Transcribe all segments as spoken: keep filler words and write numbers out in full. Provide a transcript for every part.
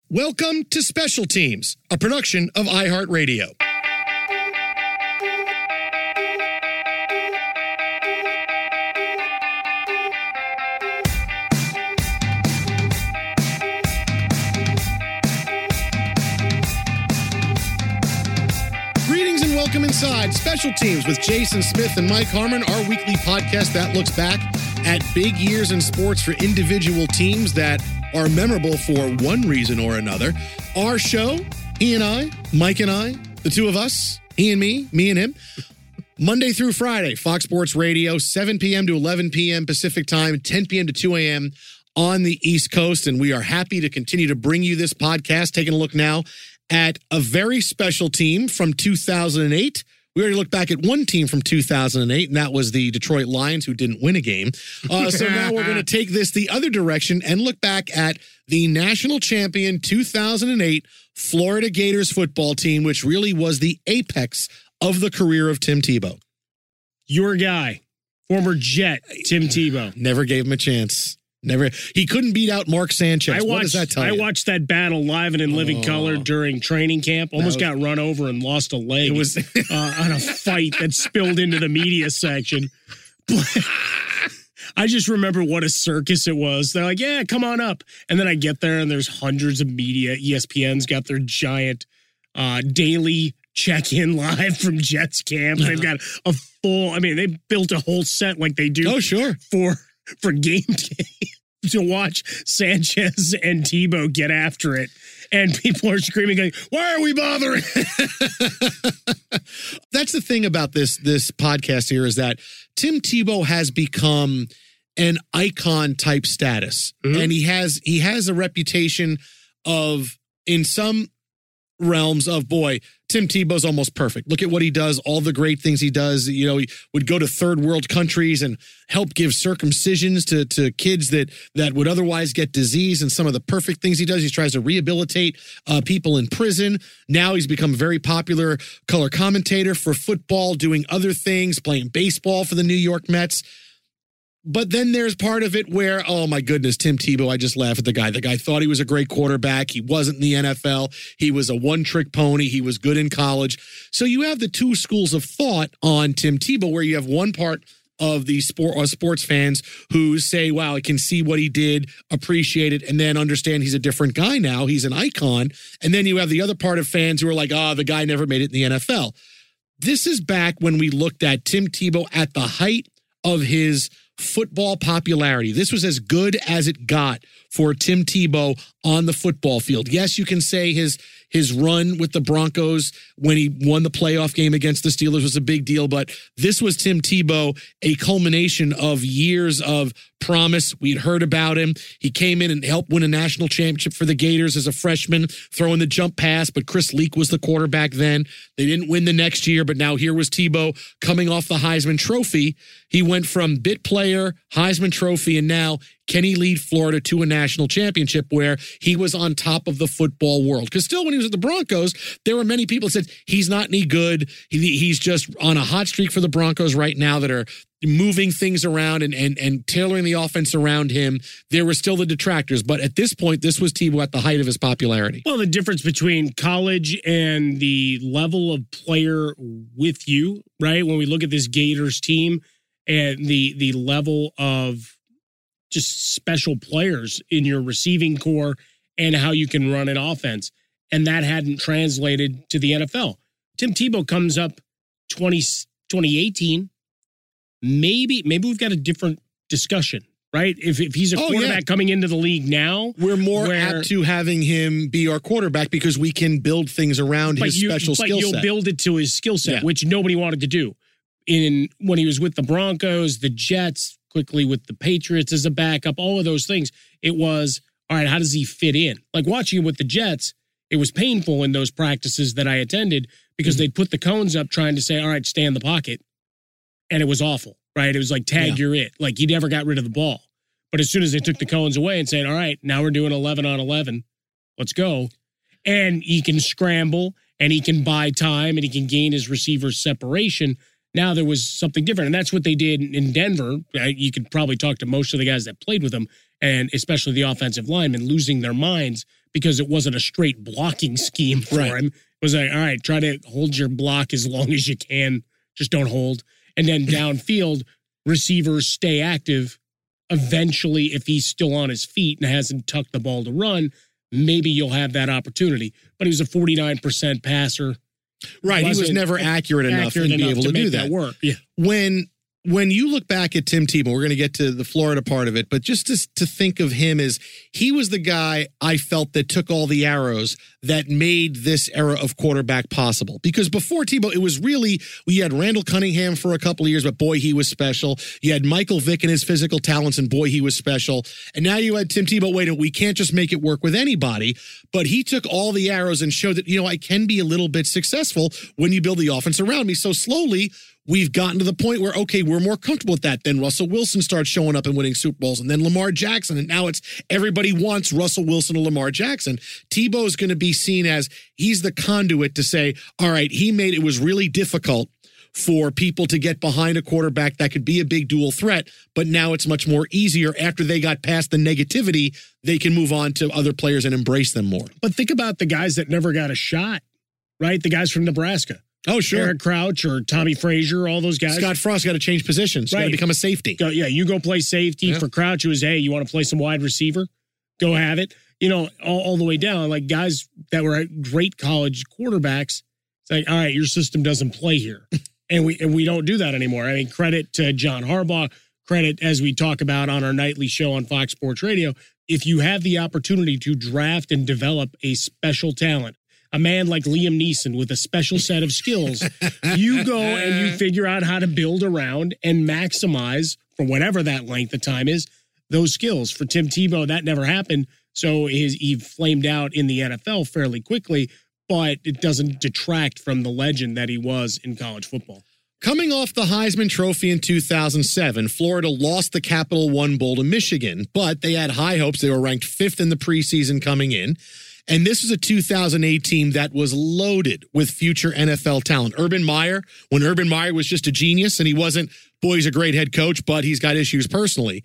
Welcome to Special Teams, a production of iHeartRadio. Greetings and welcome inside Special Teams with Jason Smith and Mike Harmon, our weekly podcast that looks back at big years in sports for individual teams that are memorable for one reason or another. Our show, he and I, Mike and I, the two of us, he and me, me and him, Monday through Friday, Fox Sports Radio, seven p.m. to eleven p.m. Pacific time, ten p.m. to two a.m. on the East Coast. And we are happy to continue to bring you this podcast, taking a look now at a very special team from two thousand eight. We already looked back at one team from two thousand eight, and that was the Detroit Lions, who didn't win a game. Uh, so now we're going to take this the other direction and look back at the national champion two thousand eight Florida Gators football team, which really was the apex of the career of Tim Tebow. Your guy, former Jet, Tim Tebow. Never gave him a chance. Never. He couldn't beat out Mark Sanchez. I watched, what does that tell I you? watched that battle live and in living Oh. color during training camp. Almost was, got run over and lost a leg. It was uh, on a fight that spilled into the media section. But I just remember what a circus it was. They're like, yeah, come on up. And then I get there and there's hundreds of media. E S P N's got their giant uh, daily check-in live from Jets camp. They've got a full, I mean, they built a whole set like they do oh, sure. for for game day to watch Sanchez and Tebow get after it. And people are screaming, going, why are we bothering? That's the thing about this, this podcast here is that Tim Tebow has become an icon type status. Mm-hmm. And he has he has a reputation of, in some realms of, boy, Tim Tebow's almost perfect. Look at what he does, all the great things he does. You know, he would go to third world countries and help give circumcisions to, to kids that that would otherwise get disease, and some of the perfect things he does. He tries to rehabilitate uh, people in prison. Now he's become a very popular color commentator for football, doing other things, playing baseball for the New York Mets. But then there's part of it where, oh my goodness, Tim Tebow, I just laugh at the guy. The guy thought he was a great quarterback. He wasn't in the N F L. He was a one-trick pony. He was good in college. So you have the two schools of thought on Tim Tebow, where you have one part of the sport, uh, sports fans who say, wow, I can see what he did, appreciate it, and then understand he's a different guy now. He's an icon. And then you have the other part of fans who are like, oh, the guy never made it in the N F L. This is back when we looked at Tim Tebow at the height of his football popularity. This was as good as it got for Tim Tebow on the football field. Yes, you can say his his run with the Broncos when he won the playoff game against the Steelers was a big deal, but this was Tim Tebow, a culmination of years of promise. We'd heard about him. He came in and helped win a national championship for the Gators as a freshman, throwing the jump pass, but Chris Leak was the quarterback then. They didn't win the next year, but now here was Tebow coming off the Heisman Trophy. He went from bit player, Heisman Trophy, and now can he lead Florida to a national championship where he was on top of the football world? Because still, when he was at the Broncos, there were many people that said he's not any good. He, he's just on a hot streak for the Broncos right now that are moving things around and, and, and tailoring the offense around him. There were still the detractors. But at this point, this was Tebow at the height of his popularity. Well, the difference between college and the level of player with you, right? When we look at this Gators team and the the level of just special players in your receiving core and how you can run an offense. And that hadn't translated to the N F L. Tim Tebow comes up twenty, twenty eighteen. Maybe, maybe we've got a different discussion, right? If if he's a oh, quarterback yeah. coming into the league now. We're more where, apt to having him be our quarterback because we can build things around his you, special skill set. But you'll build it to his skill set, yeah. which nobody wanted to do. In when he was with the Broncos, the Jets, quickly with the Patriots as a backup, all of those things. It was, all right, how does he fit in? Like watching him with the Jets, it was painful in those practices that I attended because mm-hmm. they'd put the cones up trying to say, all right, stay in the pocket. And it was awful, right? It was like, tag, yeah. you're it. Like, he never got rid of the ball. But as soon as they took the cones away and said, all right, now we're doing eleven on eleven, let's go. And he can scramble and he can buy time and he can gain his receiver separation. Now there was something different. And that's what they did in Denver. You could probably talk to most of the guys that played with him, and especially the offensive linemen, losing their minds because it wasn't a straight blocking scheme for Right. him. It was like, all right, try to hold your block as long as you can. Just don't hold. And then downfield, receivers stay active. Eventually, if he's still on his feet and hasn't tucked the ball to run, maybe you'll have that opportunity. But he was a forty-nine percent passer. Right. He was Wasn't never accurate enough accurate to be enough able to to, do make that. that work. Yeah. When when you look back at Tim Tebow, we're going to get to the Florida part of it, but just to, to think of him as he was the guy I felt that took all the arrows that made this era of quarterback possible. Because before Tebow, it was really, we had Randall Cunningham for a couple of years, but boy, he was special. You had Michael Vick and his physical talents, and boy, he was special. And now you had Tim Tebow. Wait, we can't just make it work with anybody, but he took all the arrows and showed that, you know, I can be a little bit successful when you build the offense around me. So slowly, we've gotten to the point where, okay, we're more comfortable with that. Then Russell Wilson starts showing up and winning Super Bowls, and then Lamar Jackson. And now it's everybody wants Russell Wilson or Lamar Jackson. Tebow's going to be seen as he's the conduit to say, all right, he made it was really difficult for people to get behind a quarterback that could be a big dual threat, but now it's much more easier after they got past the negativity. They can move on to other players and embrace them more. But think about the guys that never got a shot, right? The guys from Nebraska. Oh, sure. Eric Crouch or Tommy Frazier, all those guys. Scott Frost got to change positions. Got to Right. become a safety. Go, yeah, you go play safety. Yeah. For Crouch, it was, hey, you want to play some wide receiver? Go have it. You know, all, all the way down, like guys that were great college quarterbacks. It's like, all right, your system doesn't play here. and we and we don't do that anymore. I mean, credit to John Harbaugh, credit as we talk about on our nightly show on Fox Sports Radio. If you have the opportunity to draft and develop a special talent, a man like Liam Neeson with a special set of skills, you go and you figure out how to build around and maximize, for whatever that length of time is, those skills. For Tim Tebow, that never happened. So his, he flamed out in the N F L fairly quickly, but it doesn't detract from the legend that he was in college football. Coming off the Heisman Trophy in two thousand seven, Florida lost the Capital One Bowl to Michigan, but they had high hopes. They were ranked fifth in the preseason coming in. And this was a two thousand eight team that was loaded with future N F L talent. Urban Meyer, when Urban Meyer was just a genius and he wasn't, boy, he's a great head coach, but he's got issues personally.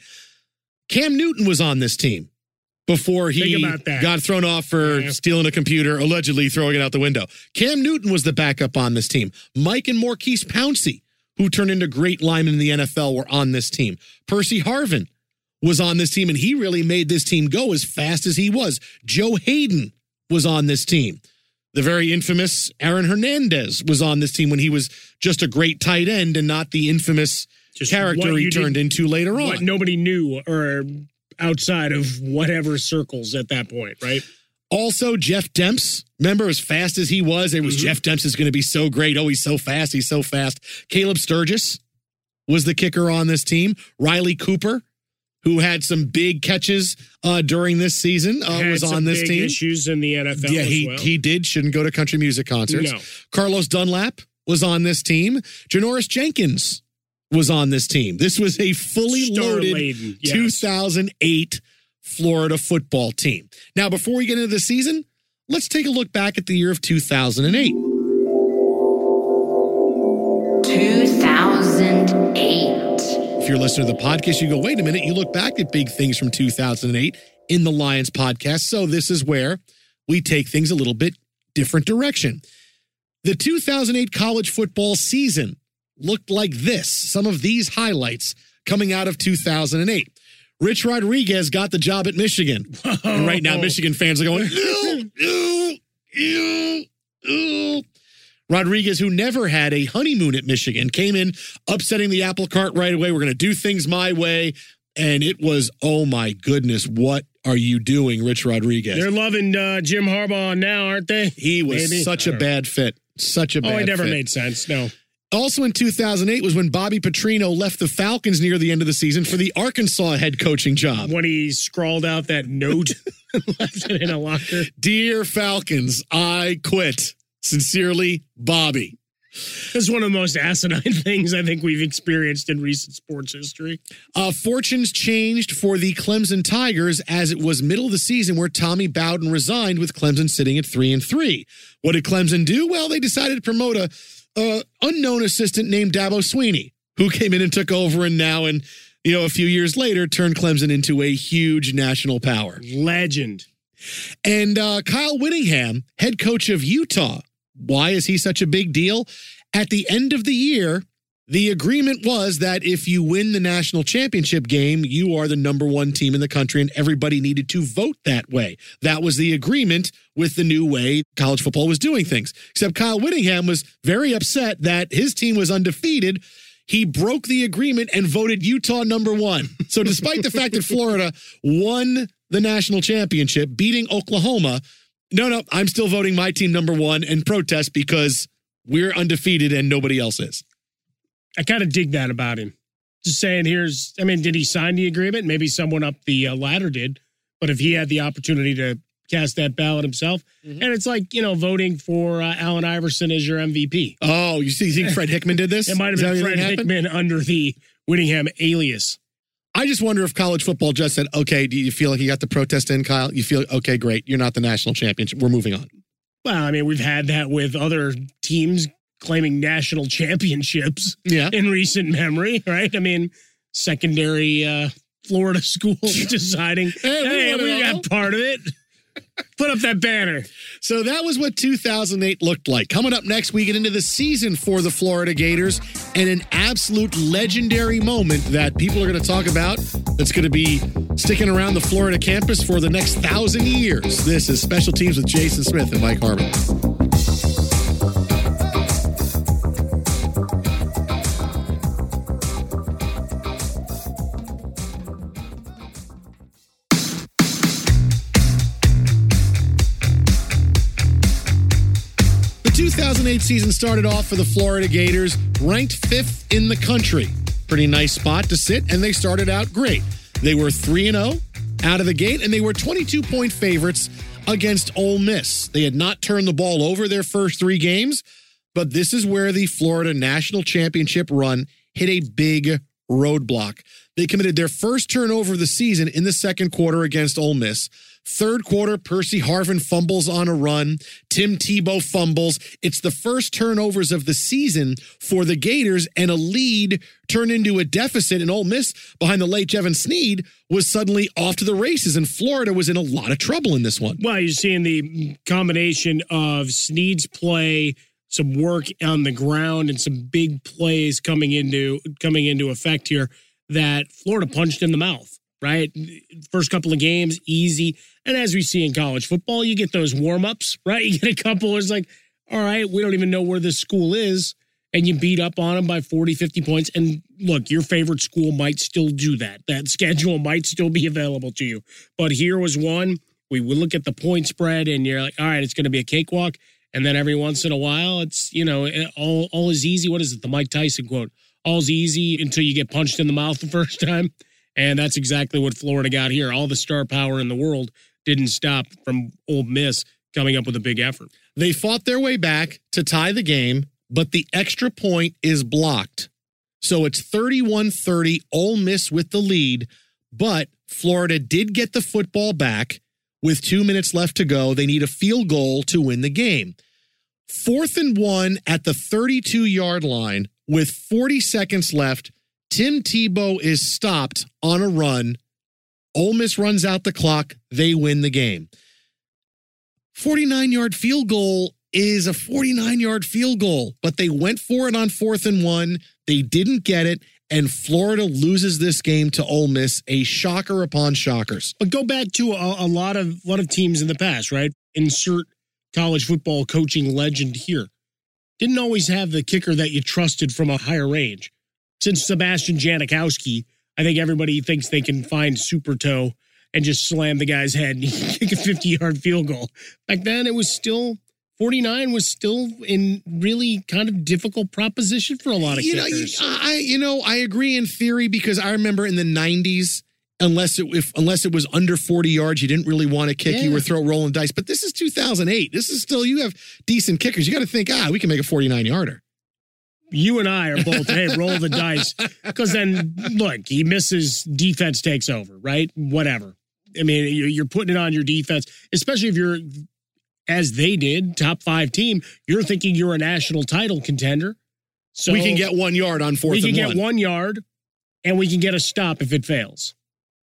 Cam Newton was on this team before he Think about that. got thrown off for Yeah. stealing a computer, allegedly throwing it out the window. Cam Newton was the backup on this team. Mike and Maurkice Pouncey, who turned into great linemen in the N F L, were on this team. Percy Harvin was on this team, and he really made this team go as fast as he was. Joe Hayden was on this team. The very infamous Aaron Hernandez was on this team when he was just a great tight end and not the infamous Just character what he you turned did- into later on. What nobody knew or outside of whatever circles at that point, right? Also, Jeff Demps, remember as fast as he was, it was Mhm. Jeff Demps is going to be so great. Oh, he's so fast. He's so fast. Caleb Sturgis was the kicker on this team. Riley Cooper, who had some big catches uh, during this season, uh, Had was some on this big team. issues in the N F L Yeah, as he, well. he did. Shouldn't go to country music concerts. No. Carlos Dunlap was on this team. Janoris Jenkins was on this team. This was a fully loaded Star-laden, yes. two thousand eight Florida football team. Now, before we get into the season, let's take a look back at the year of two thousand eight. two thousand eight. If you're listening to the podcast, you go, wait a minute, you look back at big things from two thousand eight in the Lions podcast. So this is where we take things a little bit different direction. The two thousand eight college football season looked like this. Some of these highlights coming out of two thousand eight. Rich Rodriguez got the job at Michigan. And right now, Michigan fans are going, ew, ew, ew, ew. Rodriguez, who never had a honeymoon at Michigan, came in upsetting the apple cart right away. We're going to do things my way. And it was, oh my goodness, what are you doing, Rich Rodriguez? They're loving uh, Jim Harbaugh now, aren't they? He was Maybe? such I a don't know. bad fit. Such a bad Oh, fit. it never made sense. No. Also in two thousand eight was when Bobby Petrino left the Falcons near the end of the season for the Arkansas head coaching job. When he scrawled out that note, left it in a locker. Dear Falcons, I quit. Sincerely, Bobby. This is one of the most asinine things I think we've experienced in recent sports history. Uh, fortunes changed for the Clemson Tigers as it was middle of the season where Tommy Bowden resigned with Clemson sitting at three and three. What did Clemson do? Well, they decided to promote a uh, unknown assistant named Dabo Sweeney, who came in and took over and now, and you know, a few years later, turned Clemson into a huge national power. Legend. And uh, Kyle Whittingham, head coach of Utah. Why is he such a big deal? At the end of the year, the agreement was that if you win the national championship game, you are the number one team in the country, and everybody needed to vote that way. That was the agreement with the new way college football was doing things. Except Kyle Whittingham was very upset that his team was undefeated. He broke the agreement and voted Utah number one. So despite the fact that Florida won the national championship, beating Oklahoma, no, no, I'm still voting my team number one and protest because we're undefeated and nobody else is. I kind of dig that about him. Just saying, here's, I mean, did he sign the agreement? Maybe someone up the uh, ladder did. But if he had the opportunity to cast that ballot himself, mm-hmm. and it's like, you know, voting for uh, Allen Iverson as your M V P. Oh, you see, you think Fred Hickman did this? It might have been Fred Hickman under the Whittingham alias. I just wonder if college football just said, okay, do you feel like you got the protest in, Kyle? You feel, okay, great. You're not the national championship. We're moving on. Well, I mean, we've had that with other teams claiming national championships yeah. in recent memory, right? I mean, secondary uh, Florida schools deciding, hey, we, we got part of it. Put up that banner. So that was what two thousand eight looked like. Coming up next, we get into the season for the Florida Gators and an absolute legendary moment that people are going to talk about that's going to be sticking around the Florida campus for the next thousand years. This is Special Teams with Jason Smith and Mike Harmon. two thousand eight season started off for the Florida Gators, ranked fifth in the country. Pretty nice spot to sit, and they started out great. They were three and oh out of the gate, and they were twenty-two point favorites against Ole Miss. They had not turned the ball over their first three games, but this is where the Florida National Championship run hit a big roadblock. They committed their first turnover of the season in the second quarter against Ole Miss. Third quarter, Percy Harvin fumbles on a run. Tim Tebow fumbles. It's the first turnovers of the season for the Gators, and a lead turned into a deficit. And Ole Miss, behind the late Jevan Snead, was suddenly off to the races, and Florida was in a lot of trouble in this one. Well, you're seeing the combination of Snead's play, some work on the ground, and some big plays coming into coming into effect here that Florida punched in the mouth. Right? First couple of games, easy. And as we see in college football, you get those warm-ups, right? You get a couple, it's like, all right, we don't even know where this school is. And you beat up on them by forty, fifty points. And look, your favorite school might still do that. That schedule might still be available to you. But here was one, we would look at the point spread and you're like, all right, it's going to be a cakewalk. And then every once in a while, it's, you know, all, all is easy. What is it? The Mike Tyson quote. All's easy until you get punched in the mouth the first time. And that's exactly what Florida got here. All the star power in the world didn't stop from Ole Miss coming up with a big effort. They fought their way back to tie the game, but the extra point is blocked. So it's thirty-one thirty, Ole Miss with the lead, but Florida did get the football back with two minutes left to go. They need a field goal to win the game. Fourth and one at the thirty-two-yard line with forty seconds left. Tim Tebow is stopped on a run. Ole Miss runs out the clock. They win the game. forty-nine-yard field goal is a forty-nine-yard field goal, but they went for it on fourth and one. They didn't get it, and Florida loses this game to Ole Miss, a shocker upon shockers. But go back to a, a lot of a lot of teams in the past, right? Insert college football coaching legend here. Didn't always have the kicker that you trusted from a higher range. Since Sebastian Janikowski, I think everybody thinks they can find super toe and just slam the guy's head and kick a fifty-yard field goal. Back then, it was still, forty-nine was still in really kind of difficult proposition for a lot of you kickers. Know, I, you know, I agree in theory because I remember in the nineties, unless it if unless it was under forty yards, you didn't really want to kick. Yeah. You were throw rolling dice. But this is two thousand eight. This is still, you have decent kickers. You got to think, ah, we can make a forty-nine-yarder. You and I are both, hey, roll the dice. Because then, look, he misses, defense takes over, right? Whatever. I mean, you're putting it on your defense, especially if you're, as they did, top five team, you're thinking you're a national title contender. So we can get one yard on fourth and one. We can get one yard, and we can get a stop if it fails.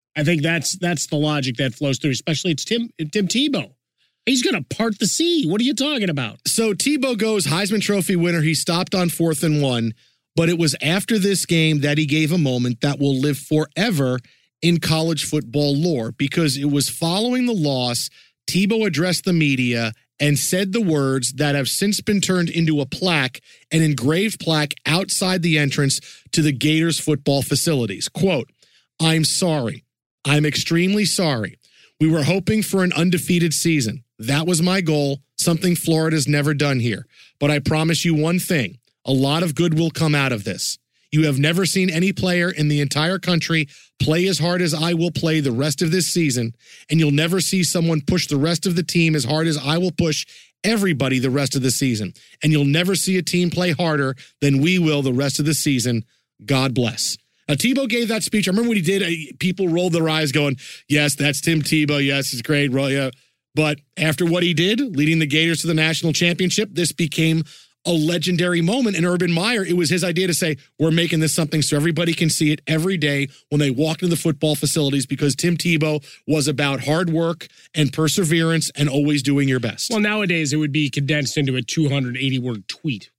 I think that's that's the logic that flows through, especially it's Tim Tim Tebow. He's going to part the sea. What are you talking about? So Tebow goes Heisman Trophy winner. He stopped on fourth and one, but it was after this game that he gave a moment that will live forever in college football lore, because it was following the loss. Tebow addressed the media and said the words that have since been turned into a plaque, an engraved plaque outside the entrance to the Gators football facilities. Quote, "I'm sorry. I'm extremely sorry. We were hoping for an undefeated season. That was my goal, something Florida's never done here. But I promise you one thing, a lot of good will come out of this. You have never seen any player in the entire country play as hard as I will play the rest of this season, and you'll never see someone push the rest of the team as hard as I will push everybody the rest of the season. And you'll never see a team play harder than we will the rest of the season. God bless." Now, Tebow gave that speech. I remember when he did, uh, people rolled their eyes going, yes, that's Tim Tebow. Yes, it's great. Well, yeah. But after what he did, leading the Gators to the national championship, this became a legendary moment. And Urban Meyer, it was his idea to say, we're making this something so everybody can see it every day when they walk into the football facilities, because Tim Tebow was about hard work and perseverance and always doing your best. Well, nowadays it would be condensed into a two hundred eighty word tweet.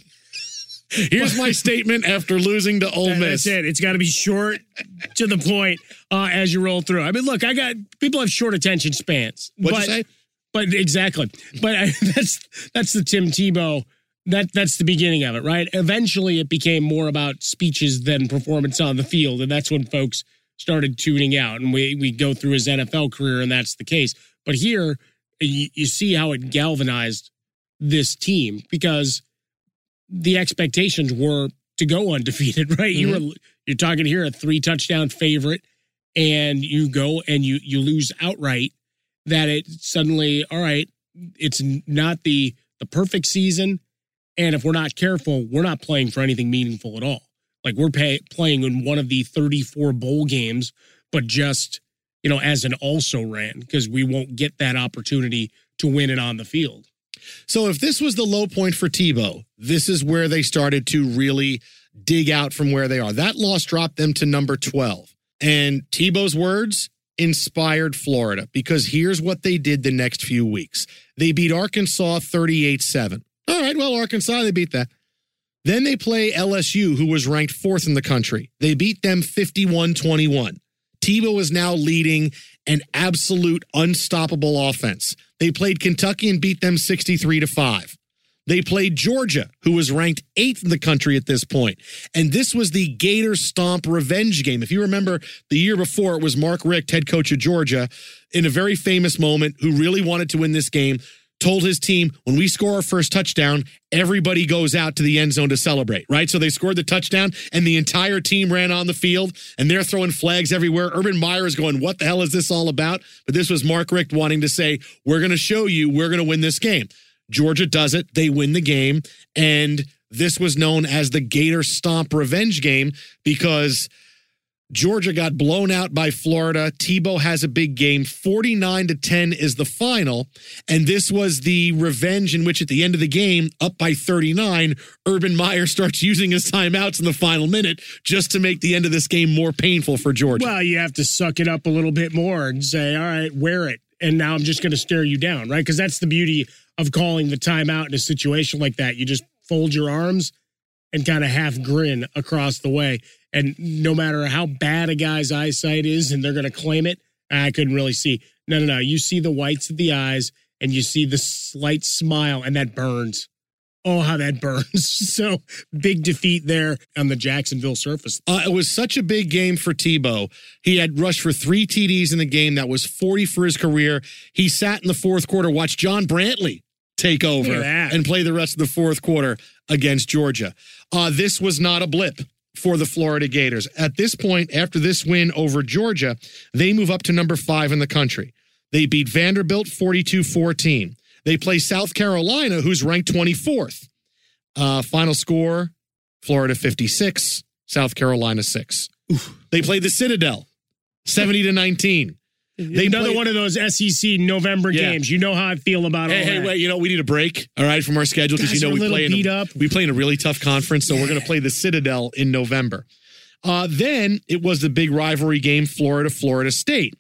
Here's my statement after losing to Ole Miss. That's it. It's got to be short, to the point, uh, as you roll through. I mean, look, I got people have short attention spans. What'd but, you say? But exactly. But I, that's that's the Tim Tebow. That that's the beginning of it, right? Eventually, it became more about speeches than performance on the field, and that's when folks started tuning out. And we we go through his N F L career, and that's the case. But here, you, you see how it galvanized this team, because the expectations were to go undefeated, right? Mm-hmm. You were you're talking here a three touchdown favorite, and you go and you you lose outright. That it suddenly, all right, it's not the the perfect season, and if we're not careful, we're not playing for anything meaningful at all. Like we're pay, playing in one of the thirty-four bowl games, but just you know as an also ran, because we won't get that opportunity to win it on the field. So if this was the low point for Tebow, this is where they started to really dig out from where they are. That loss dropped them to number twelve. And Tebow's words inspired Florida, because here's what they did the next few weeks. They beat Arkansas thirty-eight seven. All right, well, Arkansas, they beat that. Then they play L S U, who was ranked fourth in the country. They beat them fifty-one twenty-one. Tebow is now leading an absolute unstoppable offense. They played Kentucky and beat them sixty-three to five. They played Georgia, who was ranked eighth in the country at this point. And this was the Gator Stomp revenge game. If you remember, the year before, it was Mark Richt, head coach of Georgia, in a very famous moment, who really wanted to win this game, told his team, when we score our first touchdown, everybody goes out to the end zone to celebrate, right? So they scored the touchdown, and the entire team ran on the field, and they're throwing flags everywhere. Urban Meyer is going, what the hell is this all about? But this was Mark Richt wanting to say, we're going to show you, we're going to win this game. Georgia does it. They win the game, and this was known as the Gator Stomp revenge game, because Georgia got blown out by Florida. Tebow has a big game. forty-nine to ten is the final. And this was the revenge in which at the end of the game, up by thirty-nine, Urban Meyer starts using his timeouts in the final minute just to make the end of this game more painful for Georgia. Well, you have to suck it up a little bit more and say, all right, wear it. And now I'm just going to stare you down, right? Because that's the beauty of calling the timeout in a situation like that. You just fold your arms and kind of half grin across the way. And no matter how bad a guy's eyesight is and they're going to claim it, I couldn't really see. No, no, no. You see the whites of the eyes and you see the slight smile, and that burns. Oh, how that burns. So big defeat there on the Jacksonville surface. Uh, it was such a big game for Tebow. He had rushed for three T Ds in the game. That was forty for his career. He sat in the fourth quarter, watched John Brantley take over and play the rest of the fourth quarter against Georgia. Uh, this was not a blip for the Florida Gators. At this point, after this win over Georgia, they move up to number five in the country. They beat Vanderbilt forty-two fourteen. They play South Carolina, who's ranked twenty-fourth. Uh, final score, Florida fifty-six, South Carolina six. Oof. They played the Citadel, seventy to nineteen. They Another played, one of those S E C November yeah. games. You know how I feel about hey, all hey, that. wait, you know, we need a break, all right, from our schedule, because you know we play, in a, we play in a really tough conference, so we're going to play the Citadel in November. Uh, then it was the big rivalry game, Florida, Florida State.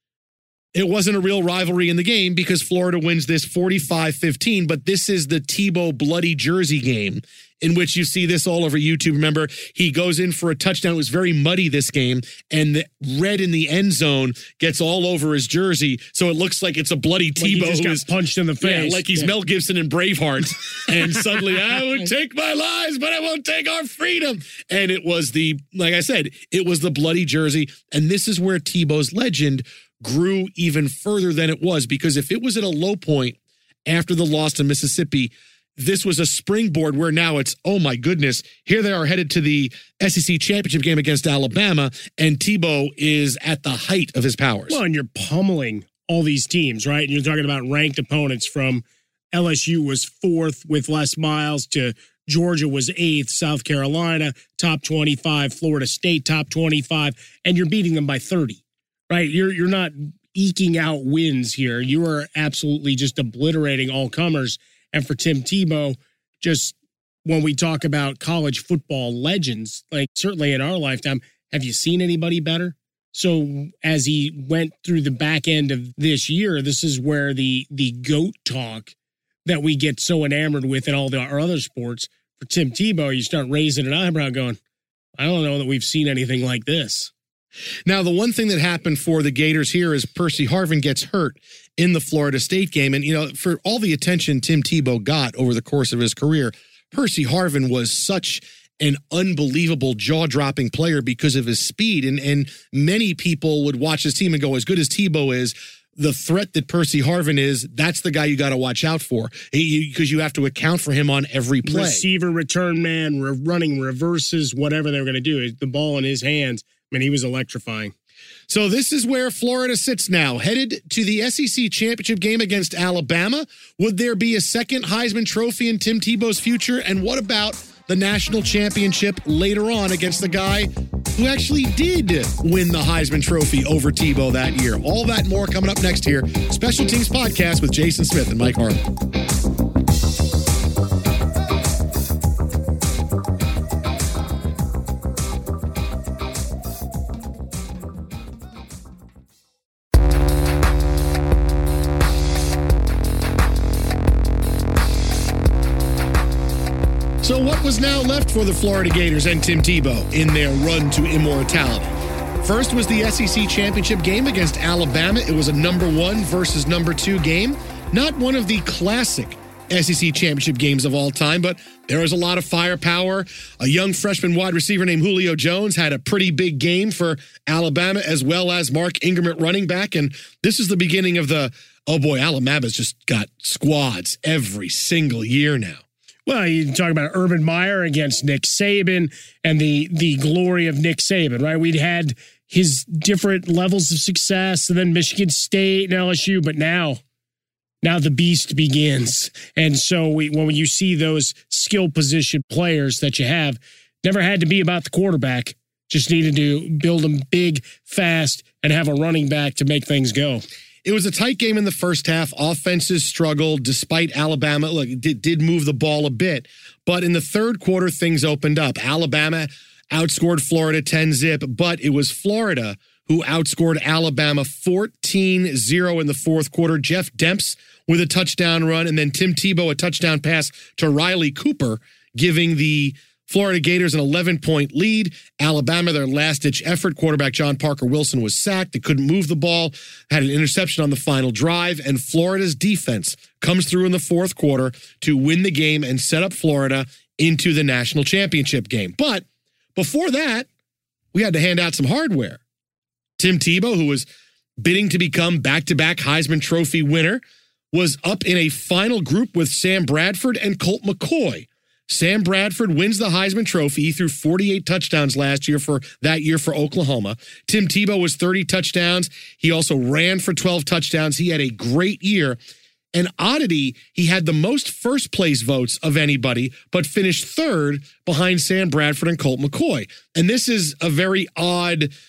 It wasn't a real rivalry in the game because Florida wins this forty-five fifteen, but this is the Tebow bloody jersey game in which you see this all over YouTube. Remember, he goes in for a touchdown. It was very muddy this game, and the red in the end zone gets all over his jersey, so it looks like it's a bloody Tebow. Like he just who got is punched in the face. Yeah, like he's yeah. Mel Gibson in Braveheart. And suddenly, I would take my lives, but I won't take our freedom. And it was the, like I said, it was the bloody jersey. And this is where Tebow's legend grew even further than it was, because if it was at a low point after the loss to Mississippi, this was a springboard where now it's, oh my goodness, here they are headed to the S E C championship game against Alabama, and Tebow is at the height of his powers. Well, and you're pummeling all these teams, right? And you're talking about ranked opponents from L S U was fourth with Les Miles to Georgia was eighth, South Carolina, top twenty-five, Florida State, top twenty-five, and you're beating them by thirty. Right, you're you're not eking out wins here. You are absolutely just obliterating all comers. And for Tim Tebow, just when we talk about college football legends, like certainly in our lifetime, have you seen anybody better? So as he went through the back end of this year, this is where the the GOAT talk that we get so enamored with in all the, our other sports, for Tim Tebow, you start raising an eyebrow going, I don't know that we've seen anything like this. Now, the one thing that happened for the Gators here is Percy Harvin gets hurt in the Florida State game. And, you know, for all the attention Tim Tebow got over the course of his career, Percy Harvin was such an unbelievable jaw-dropping player because of his speed. And, and many people would watch his team and go, as good as Tebow is, the threat that Percy Harvin is, that's the guy you got to watch out for, because you have to account for him on every play. Receiver, return man, re- running reverses, whatever they were going to do. The ball in his hands. I mean, he was electrifying. So this is where Florida sits now, headed to the S E C championship game against Alabama. Would there be a second Heisman Trophy in Tim Tebow's future? And what about the national championship later on against the guy who actually did win the Heisman Trophy over Tebow that year? All that and more coming up next here. Special Teams Podcast with Jason Smith and Mike Harley. So what was now left for the Florida Gators and Tim Tebow in their run to immortality? First was the S E C championship game against Alabama. It was a number one versus number two game. Not one of the classic S E C championship games of all time, but there was a lot of firepower. A young freshman wide receiver named Julio Jones had a pretty big game for Alabama, as well as Mark Ingram at running back. And this is the beginning of the, oh boy, Alabama's just got squads every single year now. Well, you talk about Urban Meyer against Nick Saban and the the glory of Nick Saban, right? We'd had his different levels of success, and then Michigan State and L S U, but now, now the beast begins. And so we, when you see those skill position players that you have, never had to be about the quarterback. Just needed to build them big, fast, and have a running back to make things go. It was a tight game in the first half. Offenses struggled despite Alabama. Look, did, did move the ball a bit. But in the third quarter, things opened up. Alabama outscored Florida ten zip, but it was Florida who outscored Alabama fourteen zero in the fourth quarter. Jeff Demps with a touchdown run, and then Tim Tebow a touchdown pass to Riley Cooper, giving the Florida Gators an eleven-point lead. Alabama, their last-ditch effort. Quarterback John Parker Wilson was sacked. They couldn't move the ball, had an interception on the final drive, and Florida's defense comes through in the fourth quarter to win the game and set up Florida into the national championship game. But before that, we had to hand out some hardware. Tim Tebow, who was bidding to become back-to-back Heisman Trophy winner, was up in a final group with Sam Bradford and Colt McCoy. Sam Bradford wins the Heisman Trophy. He threw forty-eight touchdowns last year for that year for Oklahoma. Tim Tebow was thirty touchdowns. He also ran for twelve touchdowns. He had a great year. And oddity, he had the most first place votes of anybody, but finished third behind Sam Bradford and Colt McCoy. And this is a very odd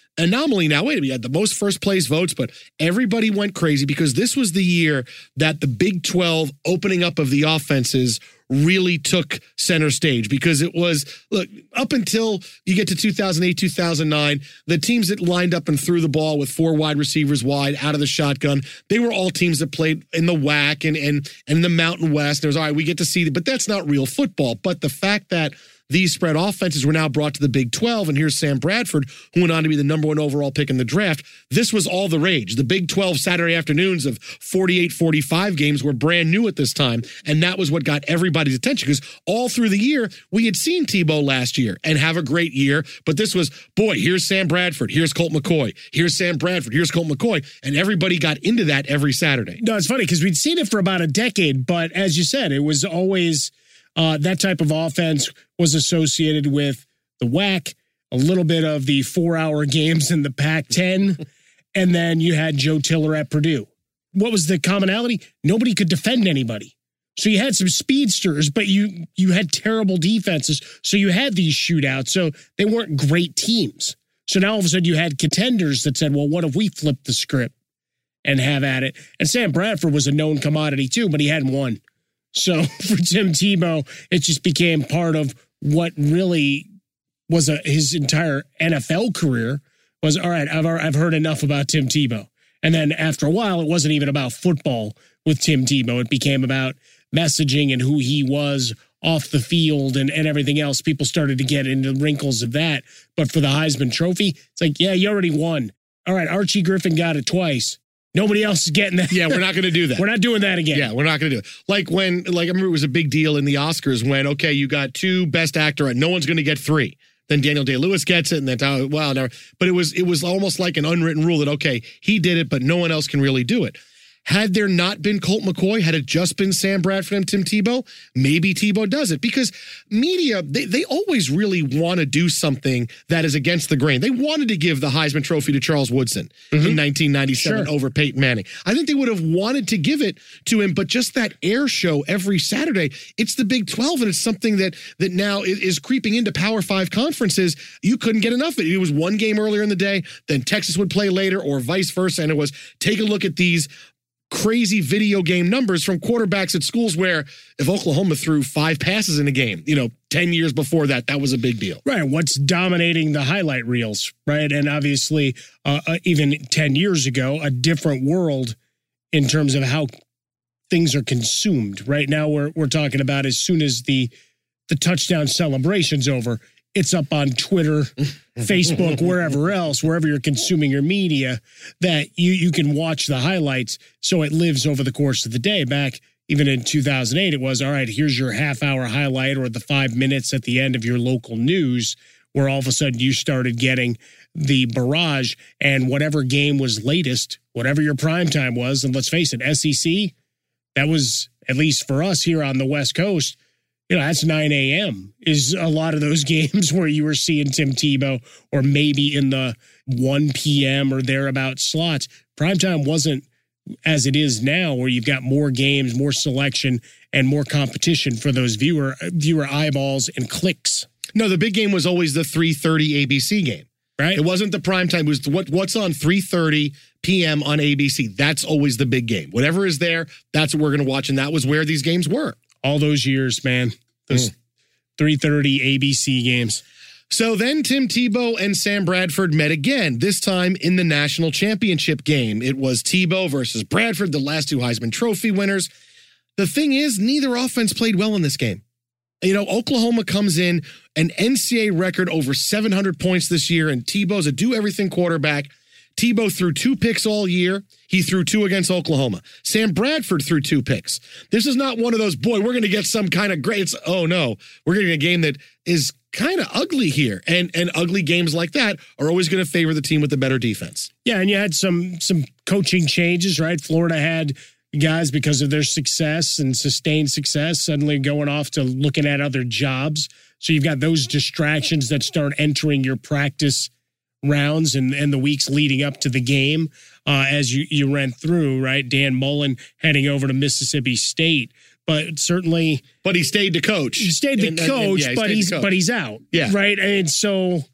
anomaly now. Wait a minute, you had the most first place votes, but everybody went crazy because this was the year that the Big twelve opening up of the offenses really took center stage because it was, look, up until you get to two thousand eight, two thousand nine, the teams that lined up and threw the ball with four wide receivers wide out of the shotgun, they were all teams that played in the W A C and and, and the Mountain West. It was, all right, we get to see it, but that's not real football. But the fact that these spread offenses were now brought to the Big twelve, and here's Sam Bradford, who went on to be the number one overall pick in the draft. This was all the rage. The Big twelve Saturday afternoons of forty-eight forty-five games were brand new at this time, and that was what got everybody's attention because all through the year, we had seen Tebow last year and have a great year, but this was, boy, here's Sam Bradford, here's Colt McCoy, here's Sam Bradford, here's Colt McCoy, and everybody got into that every Saturday. No, it's funny because we'd seen it for about a decade, but as you said, it was always uh, that type of offense was associated with the W A C, a little bit of the four-hour games in the Pac ten, and then you had Joe Tiller at Purdue. What was the commonality? Nobody could defend anybody. So you had some speedsters, but you you had terrible defenses, so you had these shootouts. So they weren't great teams. So now all of a sudden you had contenders that said, well, what if we flip the script and have at it? And Sam Bradford was a known commodity too, but he hadn't won. So for Tim Tebow, it just became part of what really was a, his entire N F L career was, all right, I've, I've heard enough about Tim Tebow. And then after a while, it wasn't even about football with Tim Tebow. It became about messaging and who he was off the field and, and everything else. People started to get into wrinkles of that. But for the Heisman Trophy, it's like, yeah, you already won. All right, Archie Griffin got it twice. Nobody else is getting that. Yeah, we're not going to do that. We're not doing that again. Yeah, we're not going to do it. Like when, like I remember it was a big deal in the Oscars when, okay, you got two Best Actor and no one's going to get three. Then Daniel Day-Lewis gets it, and then, oh, wow, never. But it was, it was almost like an unwritten rule that, okay, he did it, but no one else can really do it. Had there not been Colt McCoy, had it just been Sam Bradford and Tim Tebow, maybe Tebow does it. Because media, they, they always really want to do something that is against the grain. They wanted to give the Heisman Trophy to Charles Woodson mm-hmm. in nineteen ninety-seven sure. over Peyton Manning. I think they would have wanted to give it to him, but just that air show every Saturday, it's the Big twelve, and it's something that that now is, is creeping into Power Five conferences. You couldn't get enough of it. It was one game earlier in the day, then Texas would play later, or vice versa, and it was take a look at these crazy video game numbers from quarterbacks at schools where if Oklahoma threw five passes in a game, you know, ten years before that, that was a big deal. Right. What's dominating the highlight reels, right? And obviously, uh, uh, even ten years ago, a different world in terms of how things are consumed. Right now, we're we're talking about as soon as the the touchdown celebration's over, it's up on Twitter, Facebook, wherever else, wherever you're consuming your media, that you, you can watch the highlights. So it lives over the course of the day. Back even in two thousand eight, it was, all right, here's your half hour highlight or the five minutes at the end of your local news, where all of a sudden you started getting the barrage and whatever game was latest, whatever your prime time was. And let's face it, S E C, that was, at least for us here on the West Coast, you know, that's nine a.m. is a lot of those games where you were seeing Tim Tebow, or maybe in the one p.m. or thereabout slots. Primetime wasn't as it is now, where you've got more games, more selection, and more competition for those viewer viewer eyeballs and clicks. No, the big game was always the three thirty A B C game. Right. It wasn't the primetime. It was what, what's on three thirty p.m. on A B C. That's always the big game. Whatever is there, that's what we're going to watch, and that was where these games were. All those years, man. Those mm. three thirty A B C games. So then Tim Tebow and Sam Bradford met again, this time in the national championship game. It was Tebow versus Bradford, the last two Heisman Trophy winners. The thing is, neither offense played well in this game. You know, Oklahoma comes in, an N C double A record over seven hundred points this year, and Tebow's a do-everything quarterback. Tebow threw two picks all year. He threw two against Oklahoma. Sam Bradford threw two picks. This is not one of those, boy, we're going to get some kind of great, it's, oh no, we're getting a game that is kind of ugly here. And and ugly games like that are always going to favor the team with the better defense. Yeah, and you had some some coaching changes, right? Florida had guys, because of their success and sustained success, suddenly going off to looking at other jobs. So you've got those distractions that start entering your practice rounds and, and the weeks leading up to the game uh, as you, you ran through, right? Dan Mullen heading over to Mississippi State. But certainly... But he stayed to coach. He stayed to and, coach, and, and, yeah, he but, he's, coach. but he's out. Yeah. Right? And so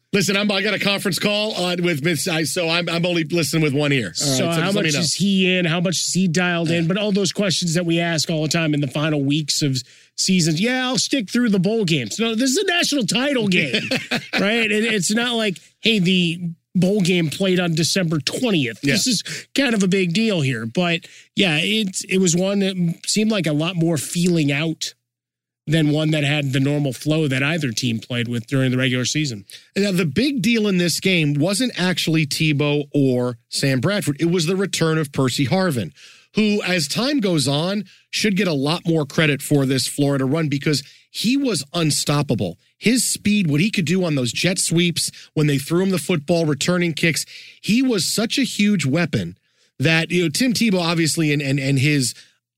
Listen, I'm, I got a conference call uh, with Miss I, so I'm, I'm only listening with one ear. All so, right, so how much is he in? How much is he dialed in? But all those questions that we ask all the time in the final weeks of seasons. Yeah, I'll stick through the bowl games. No, this is a national title game, right? It, it's not like, hey, the bowl game played on December twentieth. Yeah. This is kind of a big deal here. But yeah, it, it was one that seemed like a lot more feeling out than one that had the normal flow that either team played with during the regular season. Now, the big deal in this game wasn't actually Tebow or Sam Bradford. It was the return of Percy Harvin, who, as time goes on, should get a lot more credit for this Florida run because he was unstoppable. His speed, what he could do on those jet sweeps, when they threw him the football, returning kicks, he was such a huge weapon that, you know, Tim Tebow, obviously, and and, and his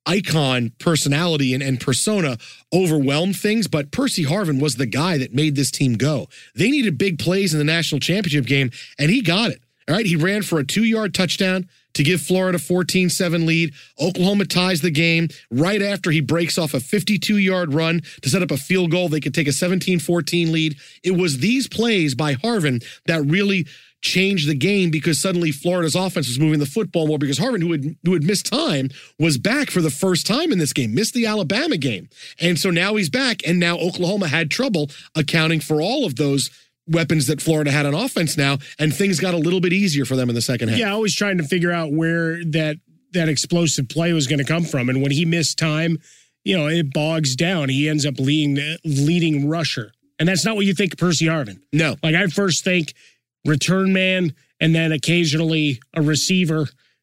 icon personality and, and persona overwhelmed things, but Percy Harvin was the guy that made this team go. They needed big plays in the national championship game, and he got it. All right, he ran for a two-yard touchdown to give Florida a fourteen seven lead. Oklahoma ties the game right after he breaks off a fifty-two-yard run to set up a field goal. They could take a seventeen fourteen lead. It was these plays by Harvin that really changed the game because suddenly Florida's offense was moving the football more because Harvin, who had, who had missed time, was back for the first time in this game, missed the Alabama game. And so now he's back, and now Oklahoma had trouble accounting for all of those weapons that Florida had on offense now, and things got a little bit easier for them in the second half. Yeah, always trying to figure out where that that explosive play was going to come from. And when he missed time, you know, it bogs down. He ends up leading, leading rusher. And that's not what you think of Percy Harvin. No. Like, I first think return man, and then occasionally a receiver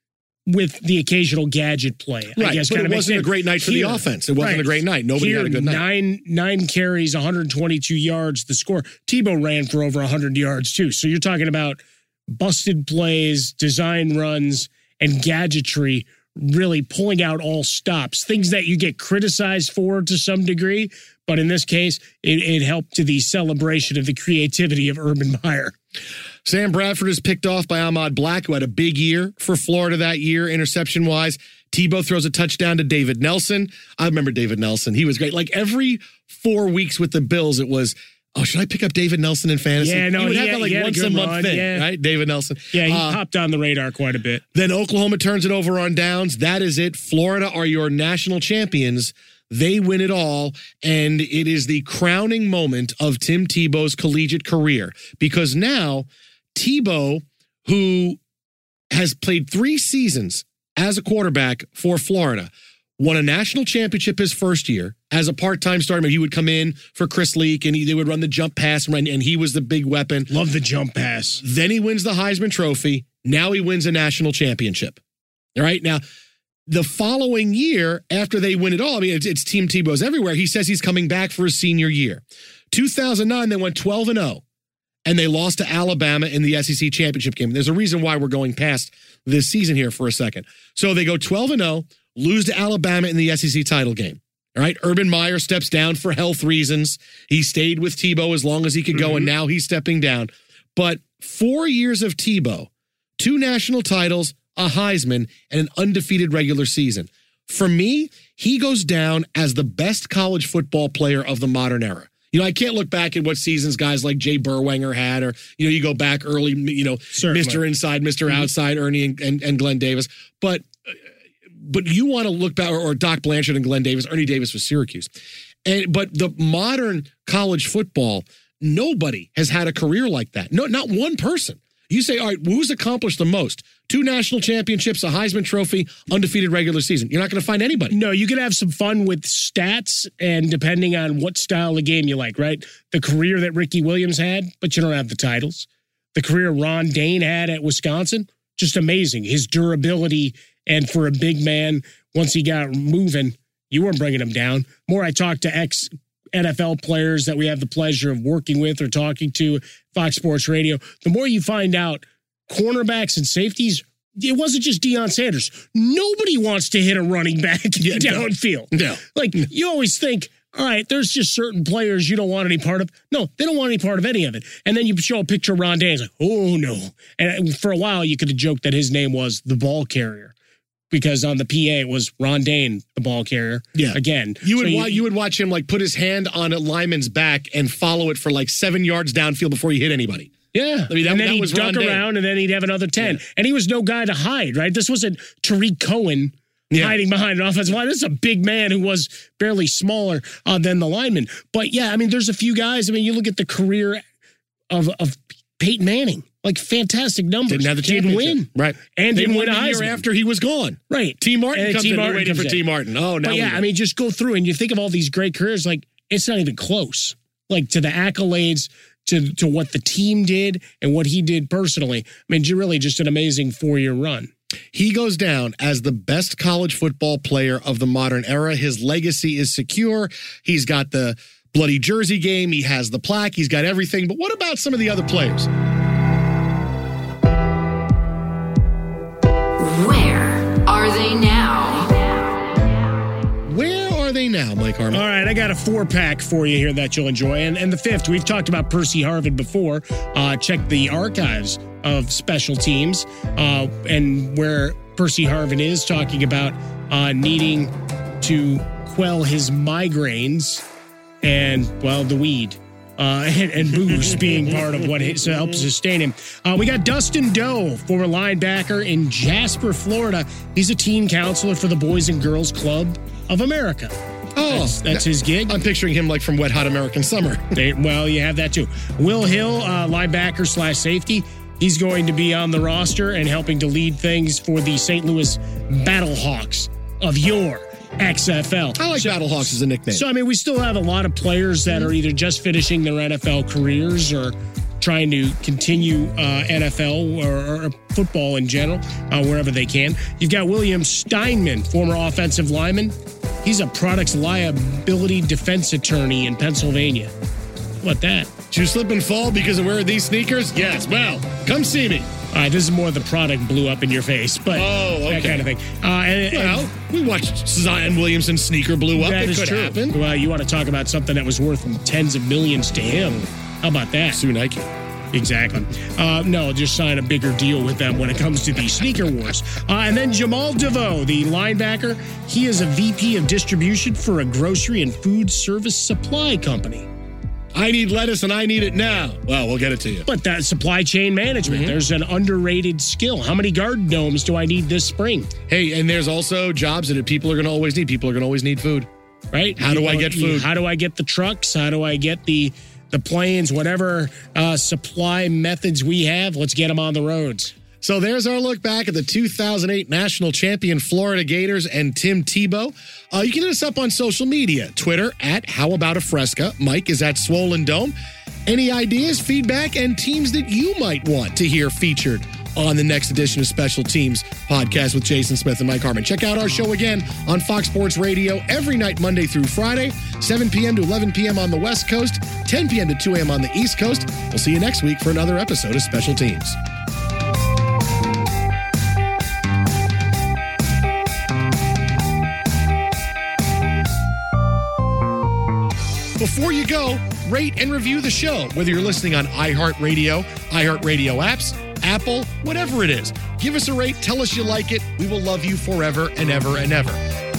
with the occasional gadget play. Right, I guess but kind it of wasn't a great night for Here, the offense. It wasn't right. a great night. Nobody Here, had a good night. Nine, nine carries, one hundred twenty-two yards, the score. Tebow ran for over one hundred yards, too. So you're talking about busted plays, design runs, and gadgetry really pulling out all stops, things that you get criticized for to some degree. But in this case, it, it helped to the celebration of the creativity of Urban Meyer. Sam Bradford is picked off by Ahmad Black, who had a big year for Florida that year, interception-wise. Tebow throws a touchdown to David Nelson. I remember David Nelson. He was great. Like every four weeks with the Bills, it was, oh, should I pick up David Nelson in fantasy? Yeah, no, he would he have had- that like he had a once a good month run, thing, yeah. right? David Nelson. Yeah, he Uh, popped on the radar quite a bit. Then Oklahoma turns it over on downs. That is it. Florida are your national champions. They win it all, and it is the crowning moment of Tim Tebow's collegiate career because now Tebow, who has played three seasons as a quarterback for Florida, won a national championship his first year as a part-time starter. He would come in for Chris Leak, and he, they would run the jump pass, and, and he was the big weapon. Love the jump pass. Then he wins the Heisman Trophy. Now he wins a national championship. All right, now the following year, after they win it all, I mean, it's, it's Team Tebow's everywhere. He says he's coming back for his senior year. two thousand nine, they went twelve and oh, and they lost to Alabama in the S E C championship game. There's a reason why we're going past this season here for a second. So they go twelve and oh, lose to Alabama in the S E C title game. All right, Urban Meyer steps down for health reasons. He stayed with Tebow as long as he could go, mm-hmm. and now he's stepping down. But four years of Tebow, two national titles, a Heisman, and an undefeated regular season. For me, he goes down as the best college football player of the modern era. You know, I can't look back at what seasons guys like Jay Burwanger had, or, you know, you go back early, you know, Certainly. Mister Inside, Mister Mm-hmm. Outside, Ernie and, and, and Glenn Davis. But but you want to look back, or, or Doc Blanchard and Glenn Davis. Ernie Davis was Syracuse. And but the modern college football, nobody has had a career like that. No, not one person. You say, all right, who's accomplished the most? Two national championships, a Heisman Trophy, undefeated regular season. You're not going to find anybody. No, you could have some fun with stats, and depending on what style of game you like, right? The career that Ricky Williams had, but you don't have the titles. The career Ron Dane had at Wisconsin, just amazing. His durability, and for a big man, once he got moving, you weren't bringing him down. More I talked to ex N F L players that we have the pleasure of working with or talking to Fox Sports Radio, the more you find out cornerbacks and safeties, it wasn't just Deion Sanders. Nobody wants to hit a running back Yeah, downfield. No. Like, you always think, all right, there's just certain players you don't want any part of. No, they don't want any part of any of it. And then you show a picture of Ron Dane, it's like, oh, no. And for a while, you could have joked that his name was the ball carrier, because on the P A it was Ron Dane, the ball carrier. Yeah. Again. You would So wa- you would watch him like put his hand on a lineman's back and follow it for like seven yards downfield before he hit anybody. Yeah. I mean, that- and then that he'd was duck Rondé. around, and then he'd have another ten. Yeah. And he was no guy to hide, right? This wasn't Tariq Cohen Yeah. hiding behind an offensive line. This is a big man who was barely smaller uh, than the lineman. But, yeah, I mean, there's a few guys. I mean, you look at the career of, of Peyton Manning. Like, fantastic numbers. Didn't have the Didn't championship. win. Right. And They didn't won win a the year Heisman. after he was gone. Right. T. Martin And comes T. in. We're Martin waiting for comes T. in. Martin. Oh, now But we yeah, know. I mean, just go through and you think of all these great careers, like, it's not even close. Like, to the accolades, to, to what the team did and what he did personally. I mean, really just an amazing four-year run. He goes down as the best college football player of the modern era. His legacy is secure. He's got the bloody jersey game. He has the plaque. He's got everything. But what about some of the other players? Where are they now? Where are they now, Mike Harmon? All right, I got a four-pack for you here that you'll enjoy. And, and the fifth, we've talked about Percy Harvin before. Uh, check the archives of special teams uh, and where Percy Harvin is talking about uh, needing to quell his migraines and, well, the weed. Uh, and, and booze being part of what helps sustain him. Uh, we got Dustin Doe, former linebacker in Jasper, Florida. He's a team counselor for the Boys and Girls Club of America. Oh, That's, that's his gig. I'm picturing him like from Wet Hot American Summer. They- well, you have that too. Will Hill, uh, linebacker slash safety. He's going to be on the roster and helping to lead things for the Saint Louis Battlehawks of your X F L. I like Battlehawks as a nickname. So, I mean, we still have a lot of players that are either just finishing their N F L careers or trying to continue uh, N F L or, or football in general, uh, wherever they can. You've got William Steinman, former offensive lineman. He's a products liability defense attorney in Pennsylvania. What that? Did you slip and fall because of wearing these sneakers? Yes. Well, come see me. All right, this is more the product blew up in your face, but Oh, that okay. kind of thing. Uh, and, and Well, we watched Zion Williamson's sneaker blew up. that It is could true. happen. Well, you want to talk about something that was worth tens of millions to him. How about that? Sue Nike. Exactly. Uh, no, just sign a bigger deal with them when it comes to the sneaker wars. Uh, and then Jamal DeVoe, the linebacker, he is a V P of distribution for a grocery and food service supply company. I need lettuce and I need it now. Well, we'll get it to you. But that supply chain management, Mm-hmm. there's an underrated skill. How many garden gnomes do I need this spring? Hey, and there's also jobs that people are going to always need. People are going to always need food. Right? How do You I know, get you- food? How do I get the trucks? How do I get the the planes? Whatever uh, supply methods we have, let's get them on the roads. So there's our look back at the two thousand eight national champion Florida Gators and Tim Tebow. Uh, you can hit us up on social media. Twitter at How About a Fresca. Mike is at Swollen Dome. Any ideas, feedback, and teams that you might want to hear featured on the next edition of Special Teams Podcast with Jason Smith and Mike Harmon. Check out our show again on Fox Sports Radio every night, Monday through Friday, seven p.m. to eleven p.m. on the West Coast, ten p.m. to two a.m. on the East Coast. We'll see you next week for another episode of Special Teams. Before you go, rate and review the show, whether you're listening on iHeartRadio, iHeartRadio apps, Apple, whatever it is. Give us a rate, tell us you like it. We will love you forever and ever and ever.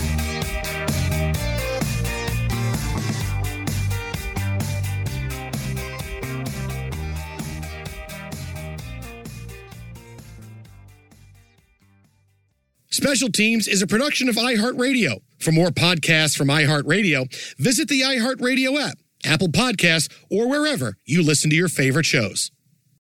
Special Teams is a production of iHeartRadio. For more podcasts from iHeartRadio, visit the iHeartRadio app, Apple Podcasts, or wherever you listen to your favorite shows.